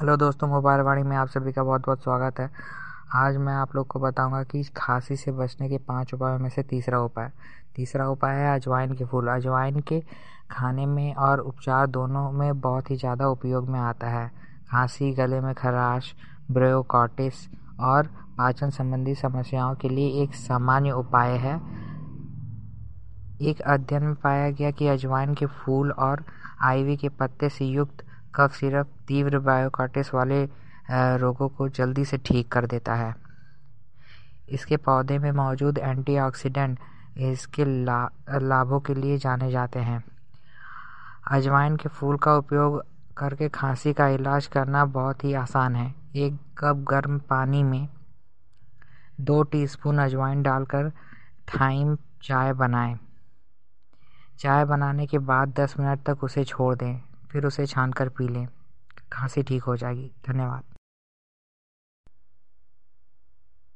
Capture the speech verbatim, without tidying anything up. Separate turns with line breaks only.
Hello दोस्तों, mobile वाणी में आप सभी का बहुत बहुत स्वागत है। आज मैं आप लोग को बताऊंगा कि खांसी से बचने के पांच उपायों में से तीसरा उपाय तीसरा उपाय है अजवाइन के फूल। अजवाइन के खाने में और उपचार दोनों में बहुत ही ज़्यादा उपयोग में आता है। खांसी, गले में खराश, ब्रोंकाइटिस और पाचन संबंधी समस्याओं के लिए एक सामान्य उपाय है। एक अध्ययन में पाया गया कि अजवाइन के फूल और आईवी के पत्ते से युक्त कफ सिरप तीव्र ब्रोंकाइटिस वाले रोगों को जल्दी से ठीक कर देता है। इसके पौधे में मौजूद एंटीऑक्सीडेंट इसके ला, लाभों के लिए जाने जाते हैं। अजवाइन के फूल का उपयोग करके खांसी का इलाज करना बहुत ही आसान है। एक कप गर्म पानी में दो टीस्पून अजवाइन डालकर थाइम चाय बनाएं। चाय बनाने के बाद दस मिनट तक उसे छोड़ दें, फिर उसे छानकर पी लें। खांसी ठीक हो जाएगी। धन्यवाद।